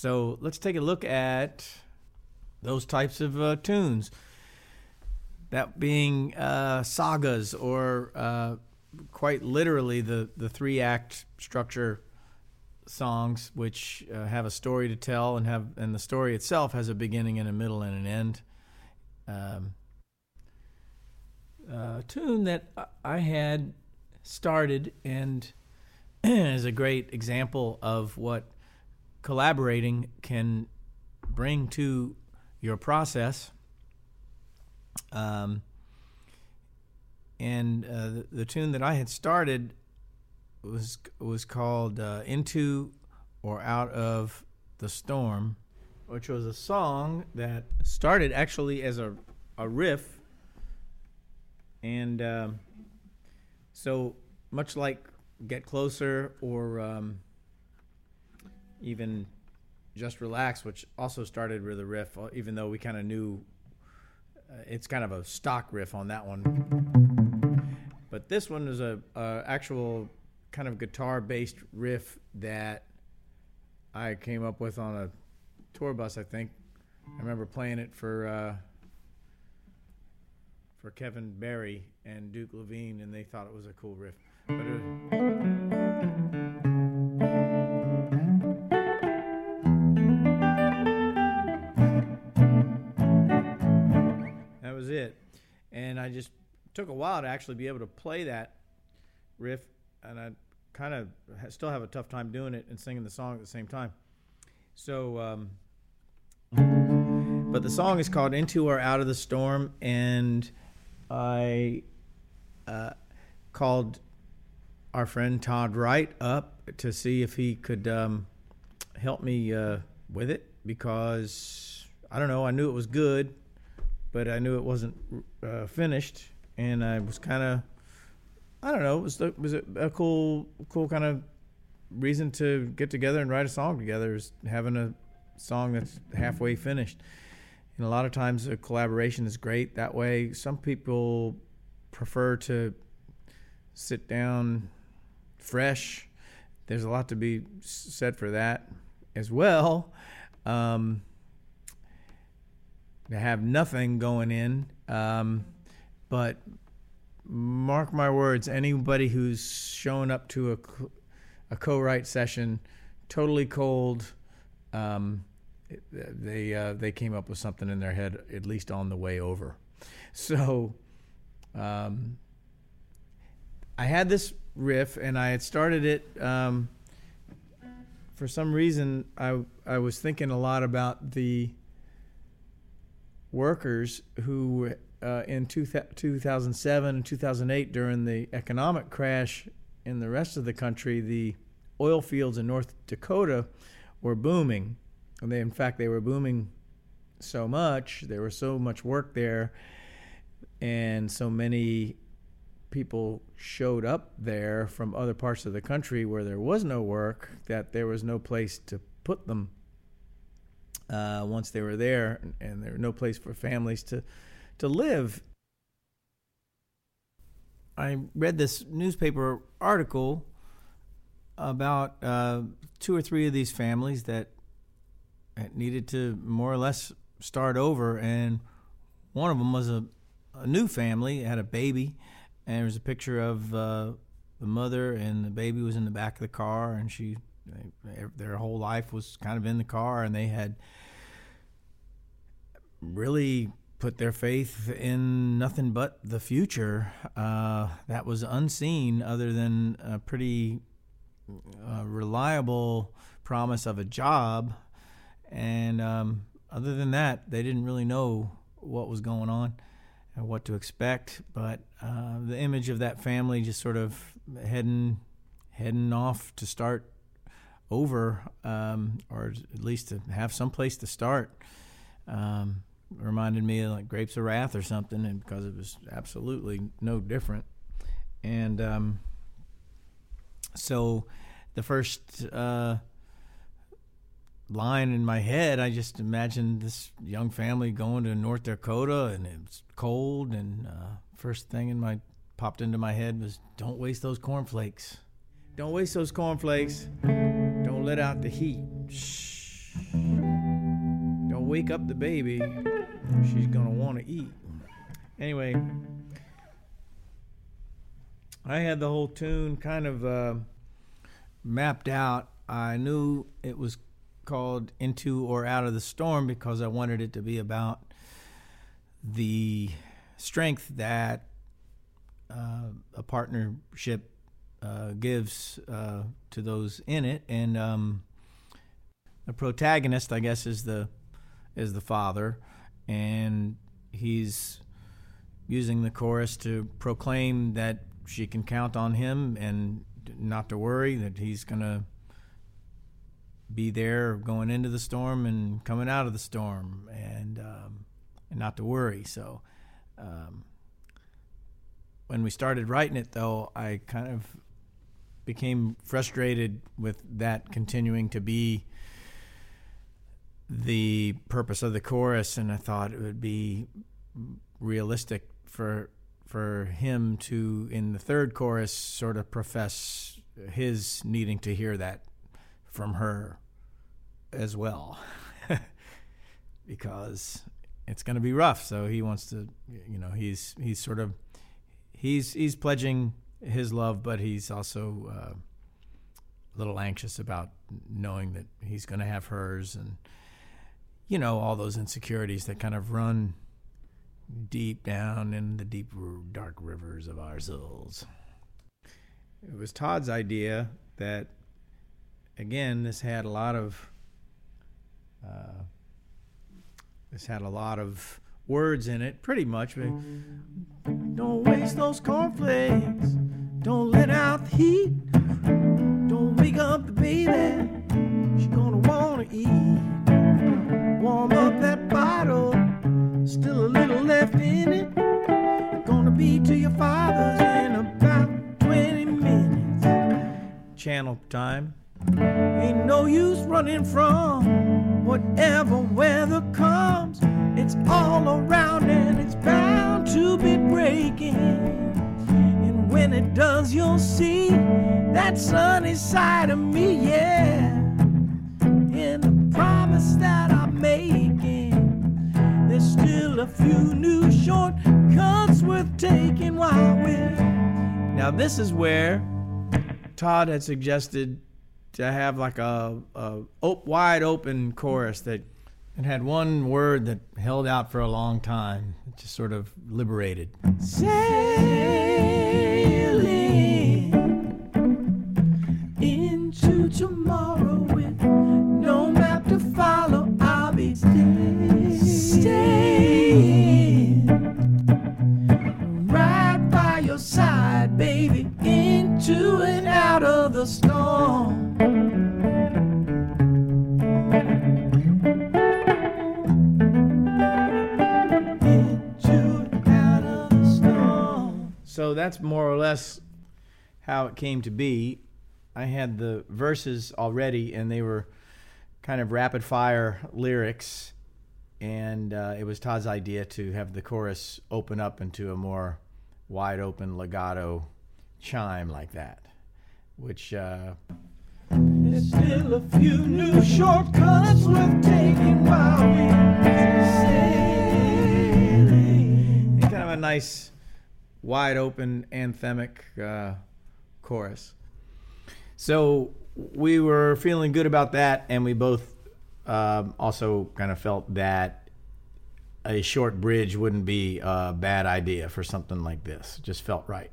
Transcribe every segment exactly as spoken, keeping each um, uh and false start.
So let's take a look at those types of uh, tunes. That being uh, sagas, or uh, quite literally the, the three-act structure songs, which uh, have a story to tell, and have and the story itself has a beginning and a middle and an end. Um, a tune that I had started and is a great example of what collaborating can bring to your process. Um, and uh, the, the tune that I had started was was called uh, Into or Out of the Storm, which was a song that started actually as a, a riff. And um, so much like Get Closer or um, even Just Relax, which also started with a riff, even though we kind of knew uh, it's kind of a stock riff on that one. But this one is a, a actual kind of guitar-based riff that I came up with on a tour bus, I think. I remember playing it for uh, for Kevin Barry and Duke Levine, and they thought it was a cool riff. But it that was it. And I just took a while to actually be able to play that riff, and I kind of still have a tough time doing it and singing the song at the same time. So, um, but the song is called Into or Out of the Storm, and I uh, called our friend Todd Wright up to see if he could um, help me uh, with it, because, I don't know, I knew it was good, but I knew it wasn't uh, finished, and I was kind of, I don't know, it was, it was a, a cool, cool kind of reason to get together and write a song together, is having a song that's halfway finished. And a lot of times a collaboration is great that way. Some people prefer to sit down fresh. There's a lot to be said for that as well. Um, to have nothing going in. Um, but mark my words, anybody who's showing up to a, a co-write session totally cold, um, they uh, they came up with something in their head, at least on the way over. So um, I had this riff, and I had started it. Um, for some reason, I I was thinking a lot about the workers who uh, in two thousand seven and two thousand eight, during the economic crash in the rest of the country, the oil fields in North Dakota were booming. And they, in fact, they were booming so much, there was so much work there, and so many people showed up there from other parts of the country where there was no work, that there was no place to put them uh, once they were there, and, and there was no place for families to, to live. I read this newspaper article about uh, two or three of these families that needed to more or less start over, and one of them was a, a new family, had a baby, and there was a picture of uh, the mother, and the baby was in the back of the car, and she, they, their whole life was kind of in the car, and they had really put their faith in nothing but the future. Uh, that was unseen, other than a pretty uh, reliable promise of a job. And um, other than that, they didn't really know what was going on and what to expect. But uh, the image of that family just sort of heading heading off to start over, um, or at least to have some place to start, um, reminded me of like Grapes of Wrath or something, and because it was absolutely no different. And um, so the first Uh, line in my head, I just imagined this young family going to North Dakota, and it was cold, and uh, first thing in my popped into my head was, don't waste those cornflakes. Don't waste those cornflakes. Don't let out the heat. Shh. wake up the baby, she's gonna want to eat. Anyway, I had the whole tune kind of uh, mapped out. I knew it was called Into or Out of the Storm because I wanted it to be about the strength that uh, a partnership uh, gives uh, to those in it. And um, the protagonist, I guess, is the is the father, and he's using the chorus to proclaim that she can count on him and not to worry, that he's going to be there going into the storm and coming out of the storm, and um, and not to worry. So um, when we started writing it, though, I kind of became frustrated with that continuing to be the purpose of the chorus, and I thought it would be realistic for for him to, in the third chorus, sort of profess his needing to hear that from her as well, because it's going to be rough. So he wants to, you know, he's he's sort of he's he's pledging his love, but he's also uh, a little anxious about knowing that he's going to have hers, and you know, all those insecurities that kind of run deep down in the deep, dark rivers of our souls. It was Todd's idea that, again, this had a lot of uh, this had a lot of words in it, pretty much. But don't waste those cornflakes. Don't let out the heat. Don't wake up the baby. She's gonna wanna eat. Warm up that bottle. Still a little left in it. Gonna be to your father's in about twenty minutes. Channel time. Ain't no use running from whatever weather comes. It's all around and it's bound to be breaking. And when it does, you'll see that sunny side of me, yeah. In the promise that I'm making, there's still a few new shortcuts worth taking while we're... Now this is where Todd had suggested to have like a, a op- wide open chorus that it had one word that held out for a long time. It just sort of liberated. Sailing into tomorrow with no map to follow. I'll be staying, staying right by your side, baby, into and out of the storm. So that's more or less how it came to be. I had the verses already, and they were kind of rapid-fire lyrics, and uh, it was Todd's idea to have the chorus open up into a more wide-open legato chime like that, which... Uh, There's still a few new shortcuts worth taking while we're sailing. Kind of a nice... wide open anthemic uh, chorus. So we were feeling good about that, and we both um, also kind of felt that a short bridge wouldn't be a bad idea for something like this. It just felt right.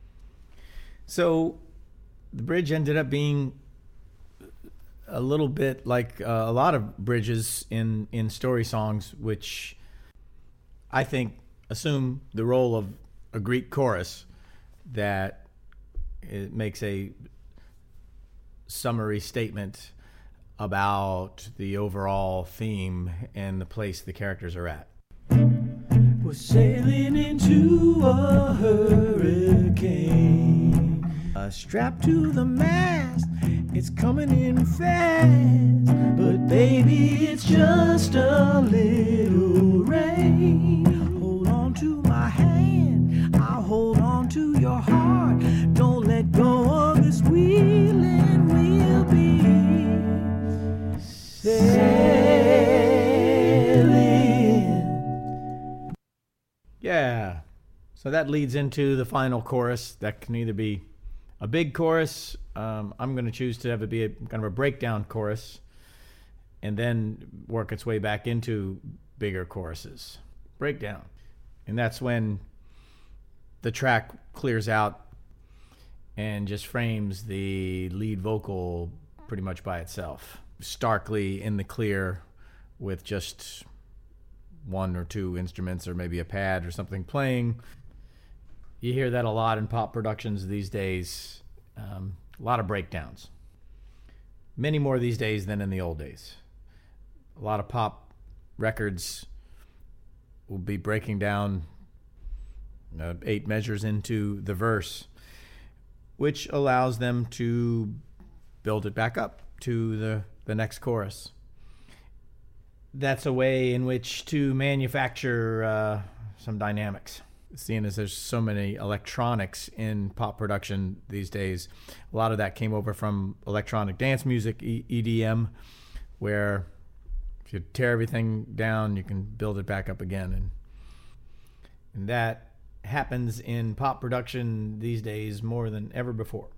So the bridge ended up being a little bit like uh, a lot of bridges in, in story songs, which I think assume the role of a Greek chorus that it makes a summary statement about the overall theme and the place the characters are at. We're sailing into a hurricane, uh, strapped to the mast, it's coming in fast, but baby, it's just a little rain. Hold on to my hand, I'll hold on to your heart. Don't let go of this wheel, and we'll be sailing So that leads into the final chorus. That can either be a big chorus. Um, I'm going to choose to have it be a kind of a breakdown chorus, and then work its way back into bigger choruses. Breakdown. And that's when the track clears out and just frames the lead vocal pretty much by itself, starkly in the clear, with just one or two instruments or maybe a pad or something playing. You hear that a lot in pop productions these days. Um, a lot of breakdowns. Many more these days than in the old days. A lot of pop records will be breaking down uh, eight measures into the verse, which allows them to build it back up to the, the next chorus. That's a way in which to manufacture uh, some dynamics. Seeing as there's so many electronics in pop production these days, a lot of that came over from electronic dance music, E D M, where if you tear everything down, you can build it back up again. And, and that happens in pop production these days more than ever before.